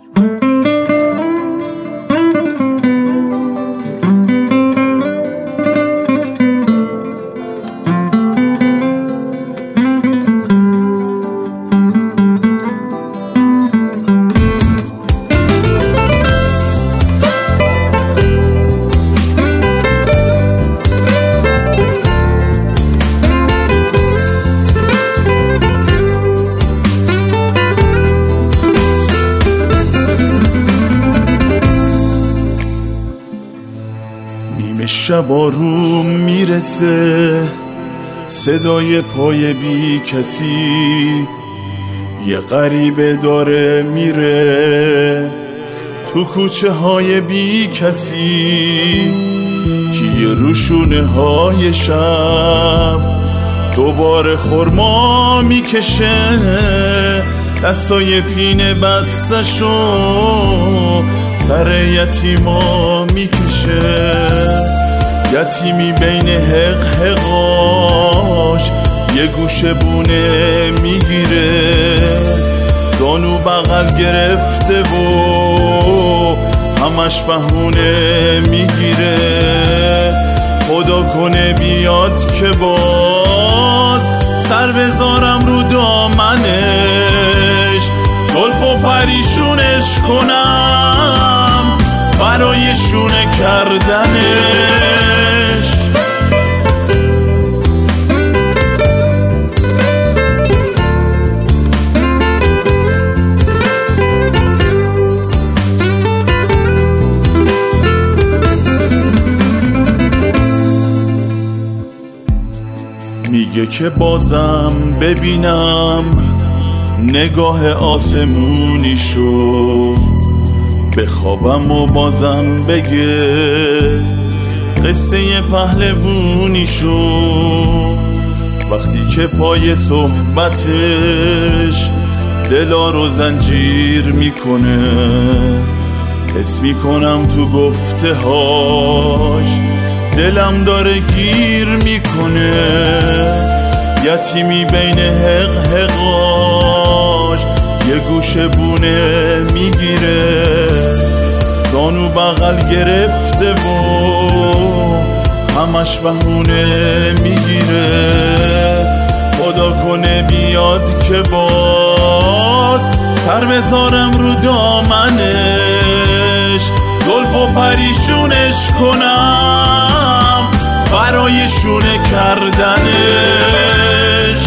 شب آروم میرسه صدای پای بی کسی، یه غریبه داره میره تو کوچه های بی کسی، که یه روشونه های شب دوباره خورما میکشه، دستای پینه بستشو سر یتیما میکشه، یتیمی بین حق حقاش یه گوشه بونه میگیره، زانو بغل گرفته و همش بهونه میگیره، خدا کنه بیاد که باز سر بذارم رو دامنش، زلف و پریشونش کنم برای شونه کردنش. میگه که بازم ببینم نگاه آسمونیشو، بخوابم و بازم بگه قصه پهلوونیشو، وقتی که پای صحبتش دلا رو زنجیر میکنه، حس میکنم تو گفته هاش دلم داره گیر میکنه، یتیمی بین حق حقاش یه گوشه بونه میگیره، زانو بغل گرفته و همش بهونه میگیره، خدا کنه بیاد که باز سر بذارم رو دامنش، زلف و پریشونش کنم برای شونه کردنش.